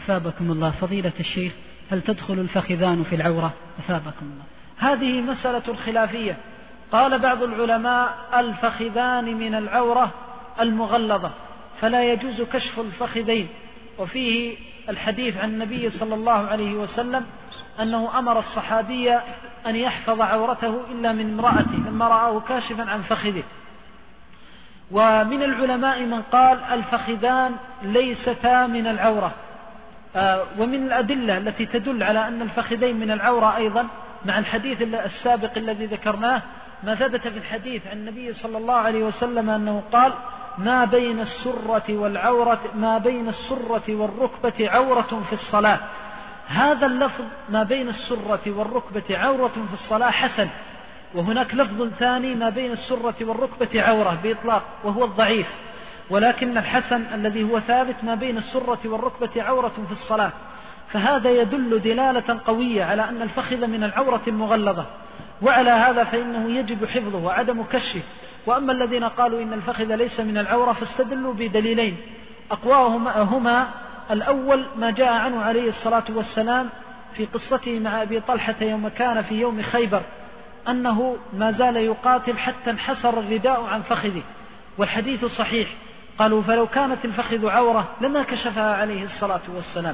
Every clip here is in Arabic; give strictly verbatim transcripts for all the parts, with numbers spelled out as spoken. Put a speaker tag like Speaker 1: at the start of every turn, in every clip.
Speaker 1: أثابكم الله فضيلة الشيخ، هل تدخل الفخذان في العورة؟ أثابكم الله.
Speaker 2: هذه مسألة خلافية. قال بعض العلماء الفخذان من العورة المغلظة فلا يجوز كشف الفخذين، وفيه الحديث عن النبي صلى الله عليه وسلم أنه أمر الصحابي أن يحفظ عورته إلا من امرأته لما رآه كاشفا عن فخذه. ومن العلماء من قال الفخذان ليستا من العورة. آه ومن الأدلة التي تدل على أن الفخذين من العورة أيضا مع الحديث السابق الذي ذكرناه ما ثبت في الحديث عن النبي صلى الله عليه وسلم أنه قال ما بين السرة والعورة ما بين السرة والركبة عورة في الصلاة. هذا اللفظ ما بين السرة والركبة عورة في الصلاة حسن، وهناك لفظ ثاني ما بين السرة والركبة عورة بإطلاق وهو الضعيف، ولكن الحسن الذي هو ثابت ما بين السرة والركبة عورة في الصلاة. فهذا يدل دلالة قوية على أن الفخذ من العورة المغلظة، وعلى هذا فإنه يجب حفظه وعدم كشفه. وأما الذين قالوا إن الفخذ ليس من العورة فاستدلوا بدليلين أقواهما هما الأول ما جاء عنه عليه الصلاة والسلام في قصته مع أبي طلحة يوم كان في يوم خيبر أنه ما زال يقاتل حتى انحسر الرداء عن فخذه، والحديث صحيح. قالوا فلو كانت الفخذ عورة لما كشفها عليه الصلاة والسلام.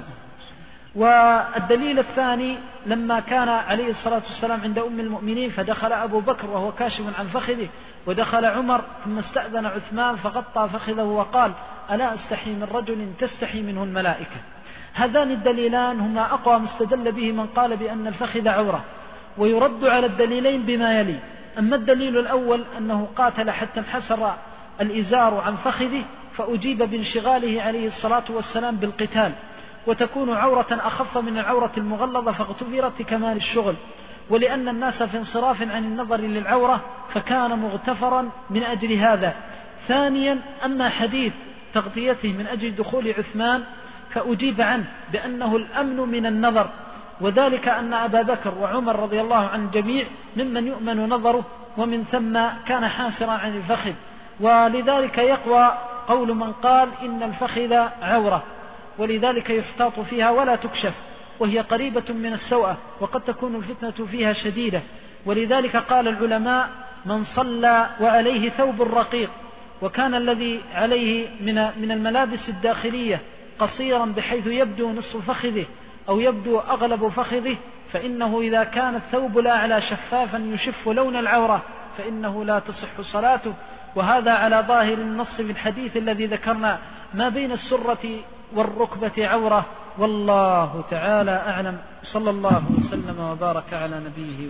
Speaker 2: والدليل الثاني لما كان عليه الصلاة والسلام عند أم المؤمنين فدخل أبو بكر وهو كاشف عن فخذه، ودخل عمر ثم استأذن عثمان فغطى فخذه وقال ألا أستحي من رجل تستحي منه الملائكة. هذان الدليلان هما أقوى ما استدل به من قال بأن الفخذ عورة، ويرد على الدليلين بما يلي. أما الدليل الأول أنه قاتل حتى انحسر الإزار عن فخذه فأجيب بانشغاله عليه الصلاة والسلام بالقتال، وتكون عورة أخف من العورة المغلظة فاغتفرت كمال الشغل، ولأن الناس في انصراف عن النظر للعورة فكان مغتفرا من أجل هذا. ثانيا أما حديث تغطيته من أجل دخول عثمان فأجيب عنه بأنه الأمن من النظر، وذلك أن أبا بكر وعمر رضي الله عن الجميع ممن يؤمن نظره، ومن ثم كان حاسرا عن الفخذ. ولذلك يقوى قول من قال إن الفخذ عورة، ولذلك يحتاط فيها ولا تكشف، وهي قريبة من السوءة وقد تكون الفتنة فيها شديدة. ولذلك قال العلماء من صلى وعليه ثوب رقيق وكان الذي عليه من من الملابس الداخلية قصيرا بحيث يبدو نصف فخذه أو يبدو أغلب فخذه، فإنه إذا كان الثوب الأعلى شفافا يشف لون العورة فإنه لا تصح صلاته. وهذا على ظاهر النص في الحديث الذي ذكرنا ما بين السرة والركبة عورة. والله تعالى أعلم. صلى الله وسلم وبارك على نبيه.